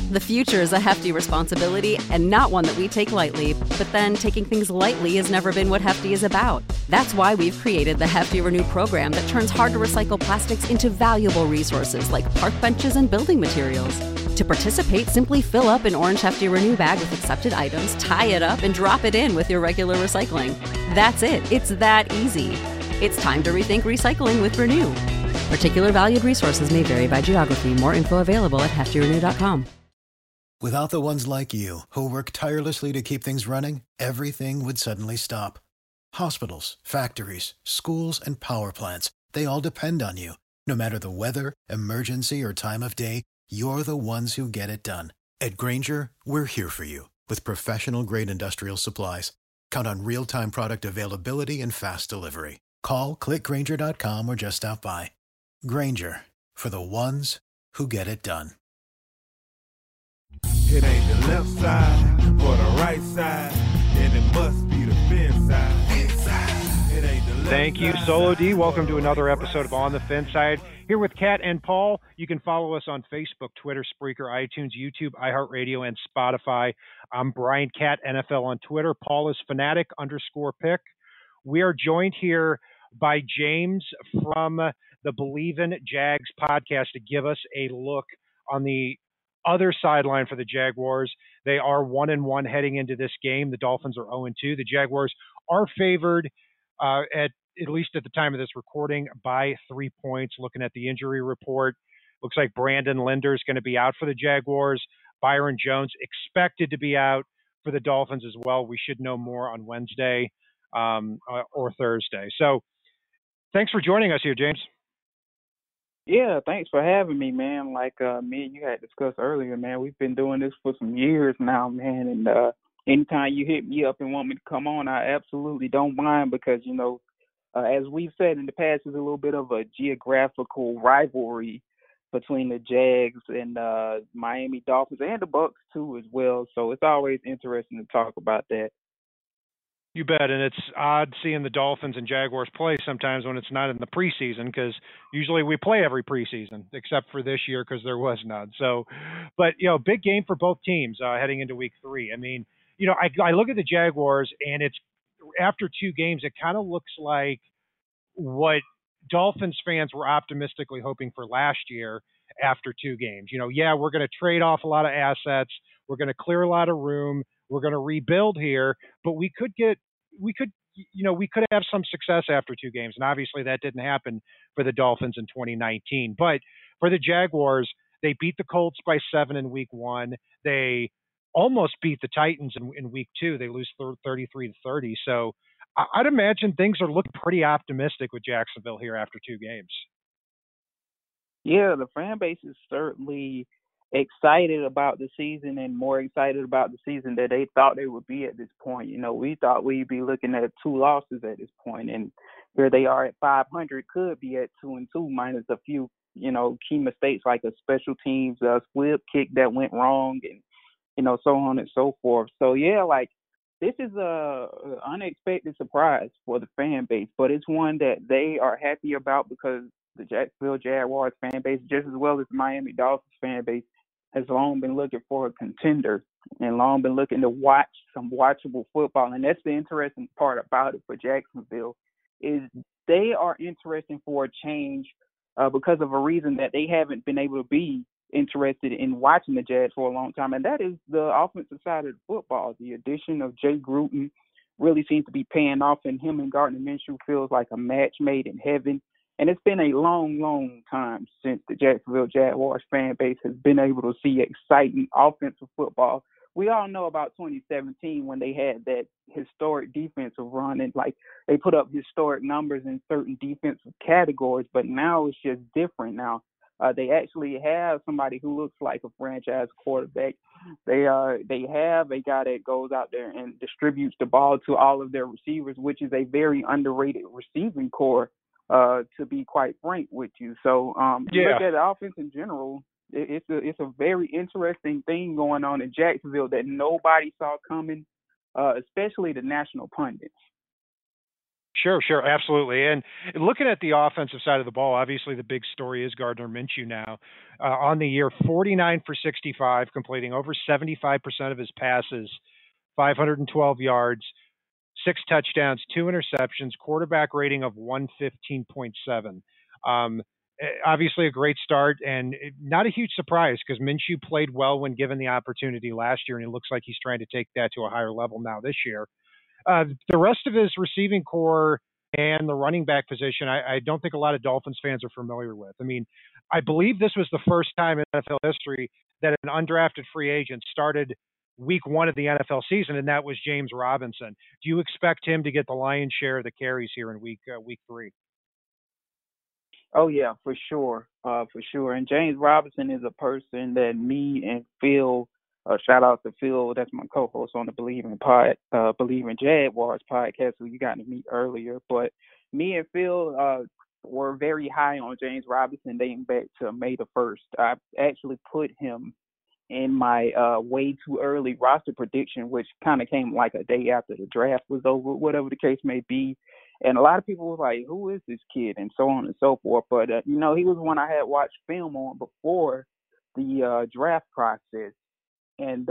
The future is a hefty responsibility and not one that we take lightly, but then taking things lightly has never been what Hefty is about. That's why we've created the Hefty Renew program that turns hard-to-recycle plastics into valuable resources like park benches and building materials. To participate, simply fill up an orange Hefty Renew bag with accepted items, tie it up, and drop it in with your regular recycling. That's it. It's that easy. It's time to rethink recycling with Renew. Particular valued resources may vary by geography. More info available at heftyrenew.com. Without the ones like you, who work tirelessly to keep things running, everything would suddenly stop. Hospitals, factories, schools, and power plants, they all depend on you. No matter the weather, emergency, or time of day, you're the ones who get it done. At Grainger, we're here for you with professional-grade industrial supplies. Count on real-time product availability and fast delivery. Call, click Grainger.com, or just stop by. Grainger, for the ones who get it done. It ain't the left side or the right side, and it must be the fin side. It ain't the left Thank you, side. Solo D. Welcome to another episode of On the Fin Side. Here with Kat and Paul. You can follow us on Facebook, Twitter, Spreaker, iTunes, YouTube, iHeartRadio, and Spotify. I'm Brian Cat, NFL on Twitter. Paul is fanatic_pick. We are joined here by James from the Believe in Jags podcast to give us a look on the other sideline for the Jaguars. They are 1-1 heading into this game. The Dolphins are 0-2. The Jaguars are favored at least at the time of this recording by 3 points. Looking at the injury report, looks like Brandon Linder is going to be out for the Jaguars. Byron Jones expected to be out for the Dolphins as well. We should know more on Wednesday or Thursday. So thanks for joining us here, James. Yeah, thanks for having me, man. Like me and you had discussed earlier, man, we've been doing this for some years now, man. And anytime you hit me up and want me to come on, I absolutely don't mind because, you know, as we've said in the past, there's a little bit of a geographical rivalry between the Jags and Miami Dolphins and the Bucks, too, as well. So it's always interesting to talk about that. You bet, and it's odd seeing the Dolphins and Jaguars play sometimes when it's not in the preseason because usually we play every preseason except for this year because there was none. So, but, you know, big game for both teams heading into week 3. I mean, you know, I look at the Jaguars and it's after 2 games, it kind of looks like what Dolphins fans were optimistically hoping for last year after 2 games. You know, yeah, we're going to trade off a lot of assets. We're going to clear a lot of room. We're going to rebuild here, but we could have some success after 2 games. And obviously that didn't happen for the Dolphins in 2019. But for the Jaguars, they beat the Colts by 7 in week 1. They almost beat the Titans in week 2. They lose 33-30. So I'd imagine things are looking pretty optimistic with Jacksonville here after 2 games. Yeah, the fan base is certainly excited about the season and more excited about the season that they thought they would be at this point. You know, we thought we'd be looking at 2 losses at this point, and here they are at 500, could be at 2-2 minus a few, you know, key mistakes like a special teams squib kick that went wrong and, you know, so on and so forth. So, yeah, like, this is a unexpected surprise for the fan base, but it's one that they are happy about because the Jacksonville Jaguars fan base, just as well as the Miami Dolphins fan base, has long been looking for a contender and long been looking to watch some watchable football. And that's the interesting part about it for Jacksonville is they are interested for a change because of a reason that they haven't been able to be interested in watching the Jags for a long time, and that is the offensive side of the football. The addition of Jay Gruden really seems to be paying off, and him and Gardner Minshew feels like a match made in heaven. And it's been a long, long time since the Jacksonville Jaguars fan base has been able to see exciting offensive football. We all know about 2017 when they had that historic defensive run and like they put up historic numbers in certain defensive categories, but now it's just different now. They actually have somebody who looks like a franchise quarterback. They have a guy that goes out there and distributes the ball to all of their receivers, which is a very underrated receiving core. To be quite frank with you. So look at the offense in general, it's a very interesting thing going on in Jacksonville that nobody saw coming, especially the national pundits. Sure, absolutely. And looking at the offensive side of the ball, obviously the big story is Gardner Minshew now. On the year, 49 for 65, completing over 75% of his passes, 512 yards, six touchdowns, two interceptions, quarterback rating of 115.7. Obviously, a great start and not a huge surprise because Minshew played well when given the opportunity last year, and it looks like he's trying to take that to a higher level now this year. The rest of his receiving core and the running back position, I don't think a lot of Dolphins fans are familiar with. I mean, I believe this was the first time in NFL history that an undrafted free agent started week one of the NFL season, and that was James Robinson. Do you expect him to get the lion's share of the carries here in week three? Oh yeah, for sure. And James Robinson is a person that me and Phil, shout out to Phil, that's my co-host on the Believe in Jaguars podcast, who you got to meet earlier. But me and Phil were very high on James Robinson dating back to May the 1st. I actually put him in my way too early roster prediction, which kind of came like a day after the draft was over, whatever the case may be. And a lot of people were like, "Who is this kid?" and so on and so forth. But he was one I had watched film on before the draft process, and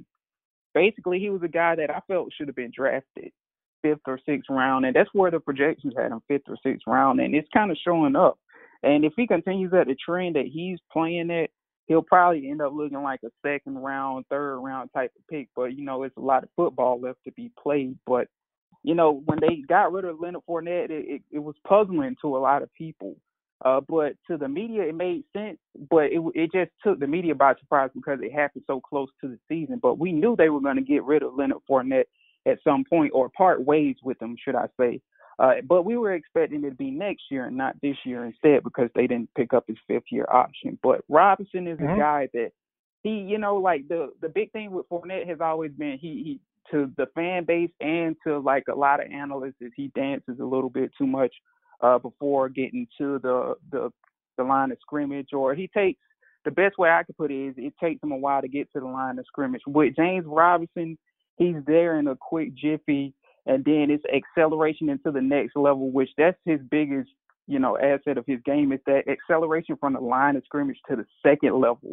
basically he was a guy that I felt should have been drafted fifth or sixth round, and that's where the projections had him, fifth or sixth round, and it's kind of showing up. And if he continues at the trend that he's playing at, he'll probably end up looking like a second round, third round type of pick. But it's a lot of football left to be played. But when they got rid of Leonard Fournette, it was puzzling to a lot of people. But to the media, it made sense. But it just took the media by surprise because it happened so close to the season. But we knew they were going to get rid of Leonard Fournette at some point, or part ways with him, should I say. But we were expecting it to be next year and not this year instead, because they didn't pick up his fifth-year option. But Robinson is a guy that he, like the big thing with Fournette has always been he to the fan base and to like a lot of analysts is he dances a little bit too much before getting to the line of scrimmage, or he takes, the best way I could put it is it takes him a while to get to the line of scrimmage. With James Robinson, he's there in a quick jiffy, and then it's acceleration into the next level, which that's his biggest, asset of his game, is that acceleration from the line of scrimmage to the second level.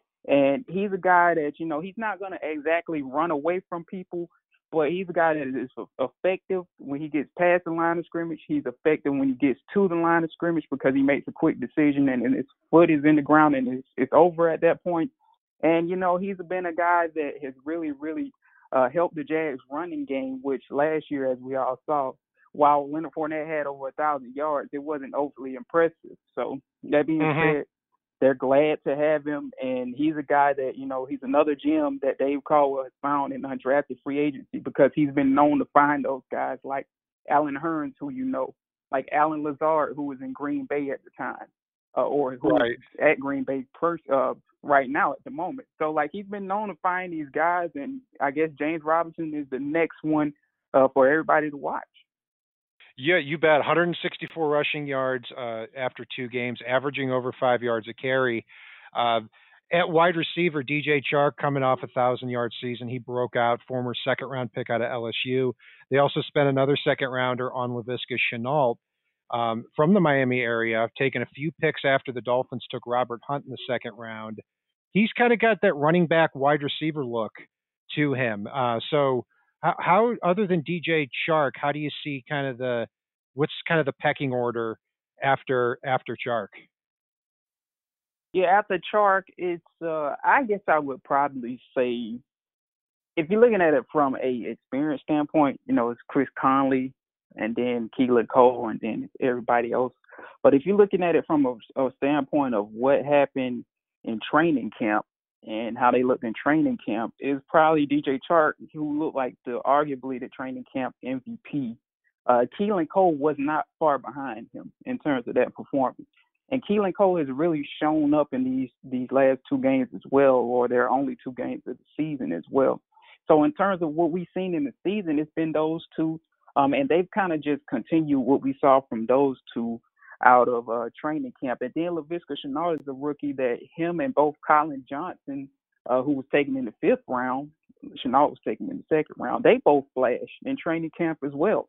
And he's a guy that, he's not going to exactly run away from people, but he's a guy that is effective when he gets past the line of scrimmage. He's effective when he gets to the line of scrimmage because he makes a quick decision and his foot is in the ground and it's over at that point. And, he's been a guy that has really, really helped the Jags running game, which last year, as we all saw, while Leonard Fournette had over 1,000 yards, it wasn't overly impressive. So that being said, they're glad to have him, and he's a guy that, he's another gem that Dave Caldwell has found in undrafted free agency, because he's been known to find those guys like Allen Hurns, who like Alan Lazard, who was in Green Bay at the time, or who is at Green Bay right now at the moment. So, like, he's been known to find these guys, and I guess James Robinson is the next one for everybody to watch. Yeah, you bet. 164 rushing yards after two games, averaging over 5 yards a carry. At wide receiver, DJ Chark coming off a 1,000-yard season. He broke out, former second-round pick out of LSU. They also spent another second-rounder on Laviska Shenault from the Miami area, taking a few picks after the Dolphins took Robert Hunt in the second round. He's kind of got that running back wide receiver look to him. So how other than DJ Chark, how do you see what's kind of the pecking order after Chark? Yeah, after Chark, it's I guess I would probably say, if you're looking at it from a experience standpoint, it's Chris Conley and then Keelan Cole and then everybody else. But if you're looking at it from a standpoint of what happened in training camp and how they looked in training camp, is probably DJ Chark, who looked like arguably the training camp MVP. Keelan Cole was not far behind him in terms of that performance. And Keelan Cole has really shown up in these last two games as well, or their only two games of the season as well. So in terms of what we've seen in the season, it's been those two, and they've kind of just continued what we saw from those two out of training camp. And then Laviska Shenault is a rookie that him and both Colin Johnson, who was taken in the fifth round, Shenault was taken in the second round, they both flashed in training camp as well.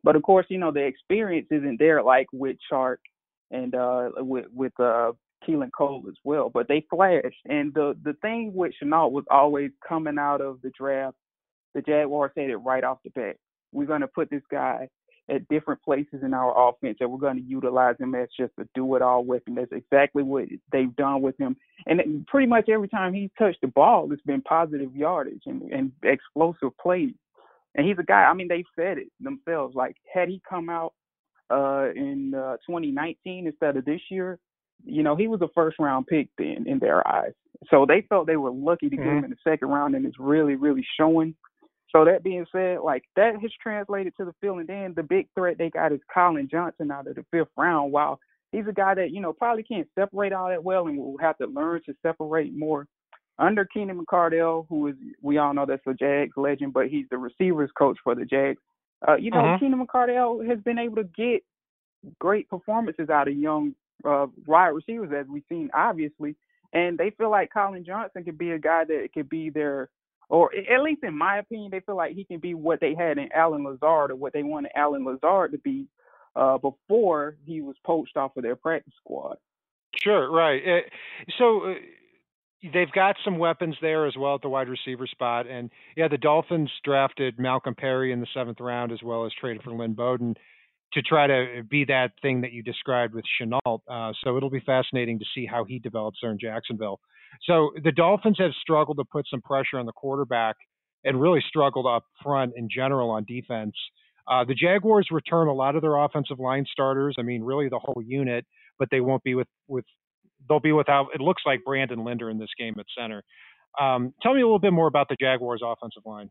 But of course, the experience isn't there like with Chark and with Keelan Cole as well. But they flashed. And the thing with Shenault was always coming out of the draft. The Jaguars said it right off the bat. We're going to put this guy at different places in our offense, and we're going to utilize him as just a do-it-all weapon. That's exactly what they've done with him. And pretty much every time he's touched the ball, it's been positive yardage and explosive plays. And he's a guy, they said it themselves. Like, had he come out in 2019 instead of this year, he was a first-round pick then in their eyes. So they felt they were lucky to get him in the second round, and it's really, really showing. So that being said, like, that has translated to the field. And then the big threat they got is Colin Johnson out of the fifth round. While he's a guy that, probably can't separate all that well and will have to learn to separate more under Keenan McCardell, who is, we all know that's a Jags legend, but he's the receivers coach for the Jags. Keenan McCardell has been able to get great performances out of young wide receivers, as we've seen, obviously. And they feel like Colin Johnson could be a guy that could be their, or at least in my opinion, they feel like he can be what they had in Allen Lazard or what they wanted Allen Lazard to be before he was poached off of their practice squad. Sure, right. So they've got some weapons there as well at the wide receiver spot. And, yeah, the Dolphins drafted Malcolm Perry in the 7th round as well as traded for Lynn Bowden to try to be that thing that you described with Shenault. So it'll be fascinating to see how he develops there in Jacksonville. So the Dolphins have struggled to put some pressure on the quarterback and really struggled up front in general on defense. The Jaguars return a lot of their offensive line starters. Really the whole unit, but they won't be they'll be without, it looks like, Brandon Linder in this game at center. Tell me a little bit more about the Jaguars offensive line.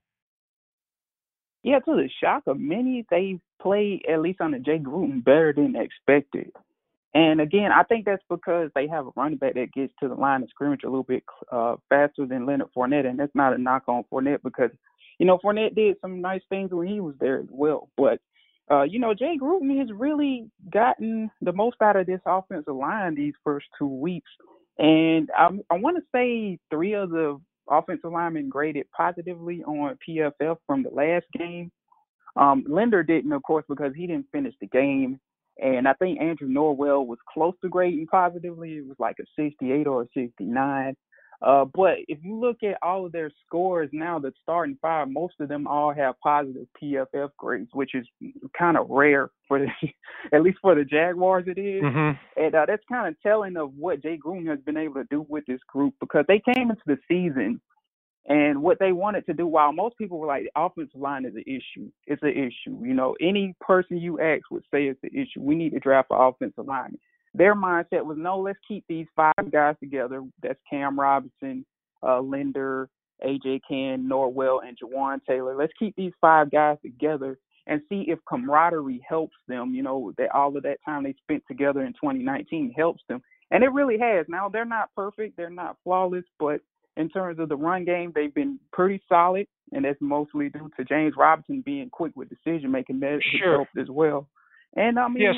Yeah, to the shock of many, they've played, at least under Jay Gruden, better than expected. And again, I think that's because they have a running back that gets to the line of scrimmage a little bit faster than Leonard Fournette. And that's not a knock on Fournette because, Fournette did some nice things when he was there as well. But, Jay Gruden has really gotten the most out of this offensive line these first 2 weeks. And I want to say 3 of the offensive linemen graded positively on PFF from the last game. Linder didn't, of course, because he didn't finish the game. And I think Andrew Norwell was close to grading positively. It was like a 68 or a 69. But if you look at all of their scores now, the starting 5, most of them all have positive PFF grades, which is kind of rare for at least for the Jaguars it is. Mm-hmm. And that's kind of telling of what Jay Gruden has been able to do with this group because they came into the season and what they wanted to do, while most people were like, the offensive line is an issue. It's an issue. Any person you ask would say it's an issue. We need to draft an offensive lineman. Their mindset was, no, let's keep these 5 guys together. That's Cam Robinson, Linder, A.J. Cann, Norwell, and Jawan Taylor. Let's keep these 5 guys together and see if camaraderie helps them. That all of that time they spent together in 2019 helps them. And it really has. Now, they're not perfect. They're not flawless. But in terms of the run game, they've been pretty solid. And that's mostly due to James Robinson being quick with decision-making. That sure. helped as well. And,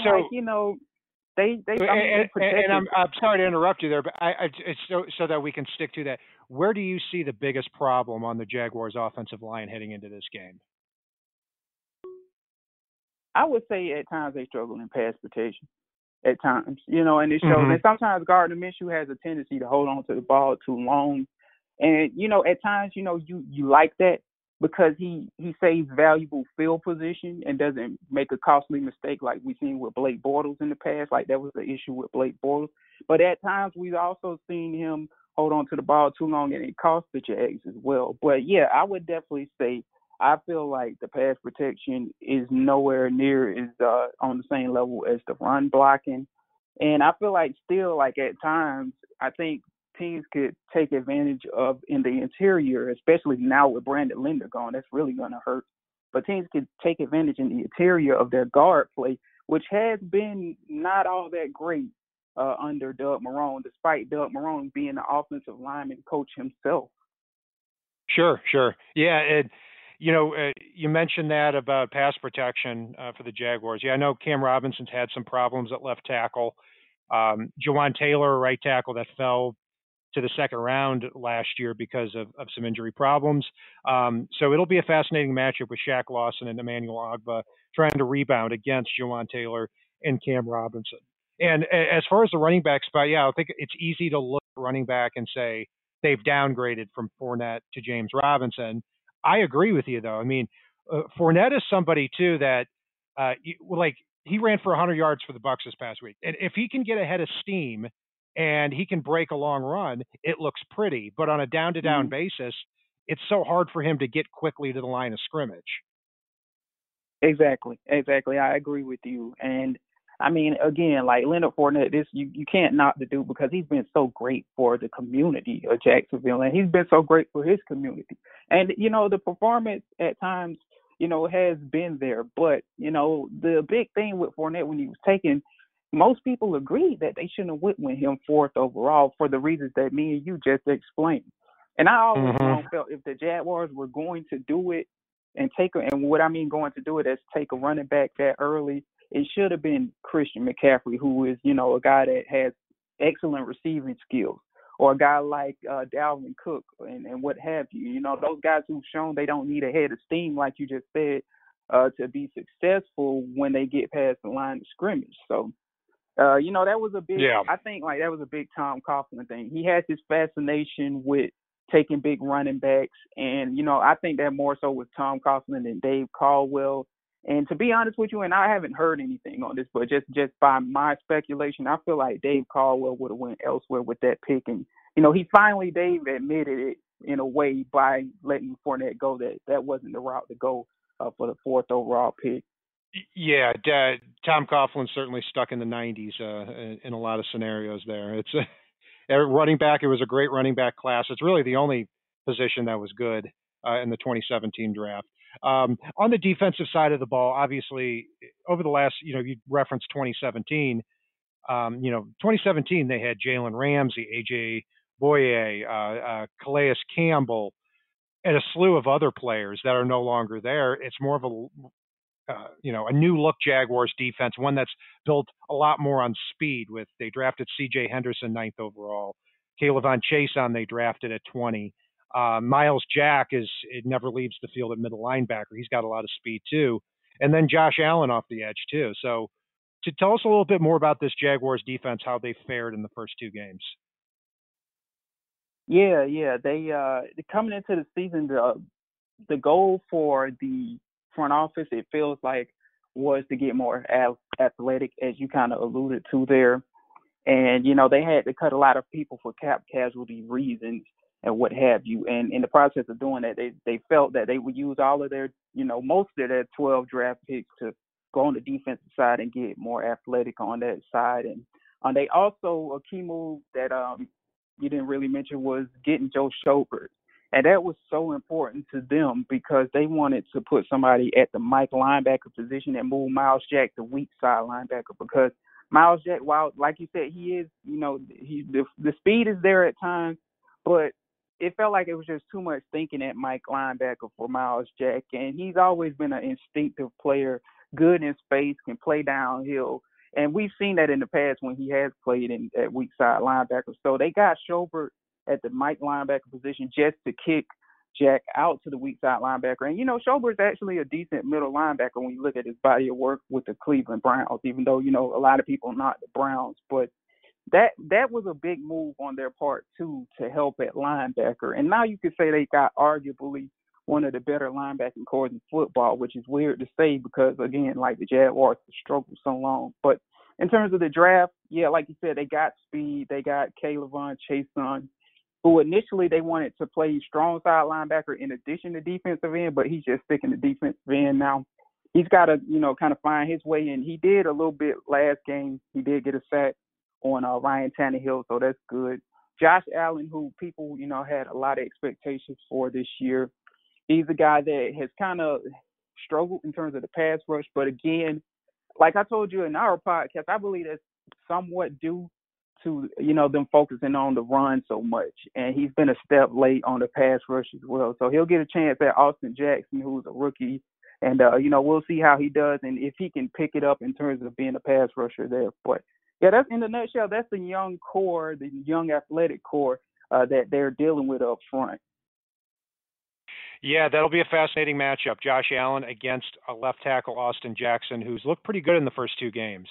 They and I'm sorry to interrupt you there, but it's so that we can stick to that. Where do you see the biggest problem on the Jaguars' offensive line heading into this game? I would say at times they struggle in pass protection. At times, and it shows. Mm-hmm. And sometimes Gardner Minshew has a tendency to hold on to the ball too long, and at times, you like that because he saves valuable field position and doesn't make a costly mistake like we've seen with Blake Bortles in the past. Like that was the issue with Blake Bortles. But at times we've also seen him hold on to the ball too long and it cost the Jags as well. But yeah, I would definitely say I feel like the pass protection is nowhere near as on the same level as the run blocking. And I feel like still like at times I think teams could take advantage of in the interior, especially now with Brandon Linder gone. That's really going to hurt. But teams could take advantage in the interior of their guard play, which has been not all that great under Doug Marrone, despite Doug Marrone being the offensive lineman coach himself. Sure. Yeah, you mentioned that about pass protection for the Jaguars. Yeah, I know Cam Robinson's had some problems at left tackle. Jawan Taylor, right tackle, that fell to the second round last year because of some injury problems. So it'll be a fascinating matchup with Shaq Lawson and Emmanuel Ogba trying to rebound against Jawan Taylor and Cam Robinson. And as far as the running back spot, yeah, I think it's easy to look at running back and say they've downgraded from Fournette to James Robinson. I agree with you, though. I mean, Fournette is somebody, too, that, like, he ran for 100 yards for the Bucs this past week. And if he can get ahead of steam and he can break a long run, it looks pretty. But on a down-to-down basis, it's so hard for him to get quickly to the line of scrimmage. Exactly. I agree with you. And I mean, again, like Leonard Fournette, this you can't knock the dude because he's been so great for the community of Jacksonville, and he's been so great for his community. And the performance at times, has been there. But the big thing with Fournette when he was taken, most people agreed that they shouldn't have went with him fourth overall for the reasons that me and you just explained. And I always felt if the Jaguars were going to do it and what I mean going to do it is take a running back that early, it should have been Christian McCaffrey, who is, a guy that has excellent receiving skills, or a guy like Dalvin Cook and what have you. Those guys who've shown they don't need a head of steam, like you just said, to be successful when they get past the line of scrimmage. So, that was a big, I think that was a big Tom Coughlin thing. He has this fascination with taking big running backs. And, I think that more so with Tom Coughlin than Dave Caldwell. And to be honest with you, and I haven't heard anything on this, but just by my speculation, I feel like Dave Caldwell would have went elsewhere with that pick. And, Dave admitted it in a way by letting Fournette go that wasn't the route to go for the fourth overall pick. Yeah, Tom Coughlin's certainly stuck in the 90s in a lot of scenarios there. It's running back. It was a great running back class. It's really the only position that was good in the 2017 draft. On the defensive side of the ball, obviously, over the last, you referenced 2017. 2017 they had Jalen Ramsey, AJ Boye, Calais Campbell, and a slew of other players that are no longer there. It's more of a new look Jaguars defense, one that's built a lot more on speed. They drafted C.J. Henderson 9th overall, Kayvon Chason they drafted at 20. Miles Jack it never leaves the field at middle linebacker. He's got a lot of speed too. And then Josh Allen off the edge too. So to tell us a little bit more about this Jaguars defense, how they fared in the first two games. Yeah. They coming into the season, the goal for the front office, it feels like, was to get more athletic, as you kind of alluded to there. And, they had to cut a lot of people for cap casualty reasons and what have you. And in the process of doing that, they felt that they would use all of their, most of their 12 draft picks to go on the defensive side and get more athletic on that side. And they also, a key move that you didn't really mention was getting Joe Schobert. And that was so important to them because they wanted to put somebody at the Mike linebacker position and move Miles Jack to weak side linebacker, because Miles Jack, while, like you said, he is, the speed is there at times, but it felt like it was just too much thinking at Mike linebacker for Miles Jack. And he's always been an instinctive player, good in space, can play downhill. And we've seen that in the past when he has played at weak side linebacker. So they got Schobert at the Mike linebacker position just to kick Jack out to the weak side linebacker. And, Schobert's actually a decent middle linebacker when you look at his body of work with the Cleveland Browns, even though, a lot of people not the Browns. But that was a big move on their part, too, to help at linebacker. And now you could say they got arguably one of the better linebacking corps in football, which is weird to say because, again, like the Jaguars have struggled so long. But in terms of the draft, yeah, like you said, they got speed. They got Kayvon Chason, who initially they wanted to play strong side linebacker in addition to defensive end, but he's just sticking to defensive end now. He's got to, kind of find his way in. He did a little bit last game. He did get a sack on Ryan Tannehill, so that's good. Josh Allen, who people, had a lot of expectations for this year. He's a guy that has kind of struggled in terms of the pass rush, but again, like I told you in our podcast, I believe that's somewhat due to, them focusing on the run so much. And he's been a step late on the pass rush as well. So he'll get a chance at Austin Jackson, who's a rookie. And, we'll see how he does and if he can pick it up in terms of being a pass rusher there. But, yeah, that's in the nutshell, that's the young core, the young athletic core that they're dealing with up front. Yeah, that'll be a fascinating matchup. Josh Allen against a left tackle, Austin Jackson, who's looked pretty good in the first two games.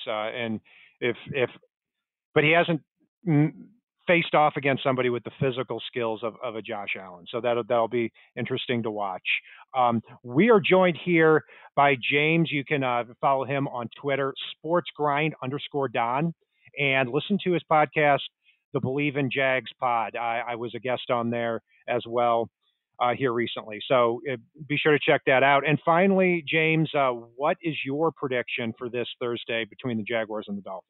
But he hasn't faced off against somebody with the physical skills of a Josh Allen. So that'll be interesting to watch. We are joined here by James. You can follow him on Twitter, sportsgrind_Don, and listen to his podcast, the Believe in Jags pod. I was a guest on there as well here recently. So be sure to check that out. And finally, James, what is your prediction for this Thursday between the Jaguars and the Dolphins?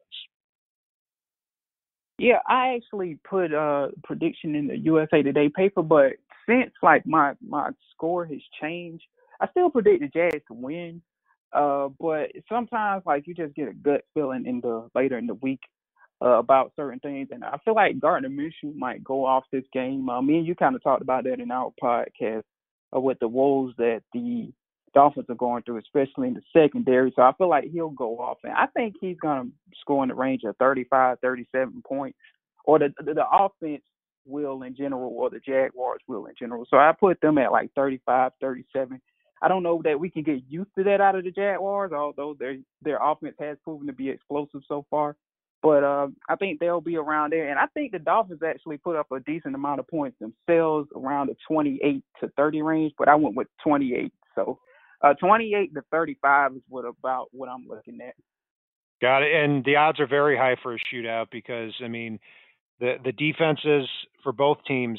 Yeah, I actually put a prediction in the USA Today paper, but since like my score has changed, I still predict the Jags to win. But sometimes like you just get a gut feeling later in the week about certain things, and I feel like Gardner Minshew might go off this game. Me and you kind of talked about that in our podcast with the woes that the Dolphins are going through, especially in the secondary. So I feel like he'll go off, and I think he's going to score in the range of 35, 37 points, or the offense will in general, or the Jaguars will in general. So I put them at like 35, 37. I don't know that we can get used to that out of the Jaguars, although their offense has proven to be explosive so far. But I think they'll be around there. And I think the Dolphins actually put up a decent amount of points themselves, around the 28 to 30 range, but I went with 28. So 28 to 35 is what I'm looking at. Got it. And the odds are very high for a shootout because, I mean, the defenses for both teams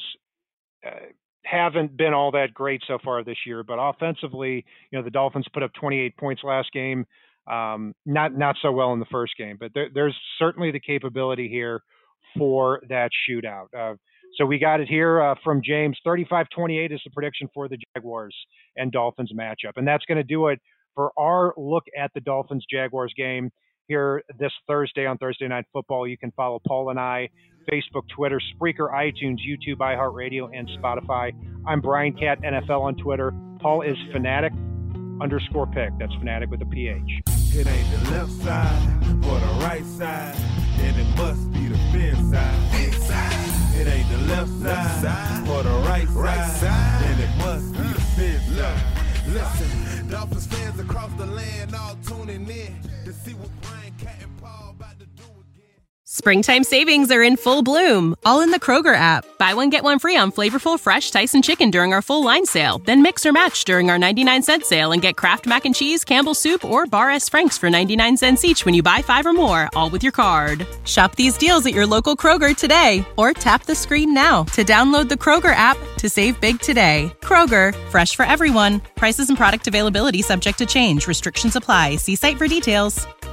haven't been all that great so far this year. But offensively, the Dolphins put up 28 points last game. Not so well in the first game. But there's certainly the capability here for that shootout. So we got it here from James. 35-28 is the prediction for the Jaguars and Dolphins matchup. And that's going to do it for our look at the Dolphins-Jaguars game here this Thursday on Thursday Night Football. You can follow Paul and I, Facebook, Twitter, Spreaker, iTunes, YouTube, iHeartRadio, and Spotify. I'm Brian Cat, NFL on Twitter. Paul is Fanatic_pick. That's Fanatic with a PH. It ain't the left side or the right side, then it must be the fin side. Inside. It ain't the left side or the right side, then it must be the fin side. Listen, Dolphins fans across the land all tuning in to see what Brian, Cat, and Paul about to do again. Springtime savings are in full bloom, all in the Kroger app. Buy one, get one free on flavorful fresh Tyson chicken during our full line sale. Then mix or match during our 99-cent sale and get Kraft Mac and Cheese, Campbell's Soup, or Bar S. Frank's for 99 cents each when you buy 5 or more, all with your card. Shop these deals at your local Kroger today, or tap the screen now to download the Kroger app to save big today. Kroger, fresh for everyone. Prices and product availability subject to change. Restrictions apply. See site for details.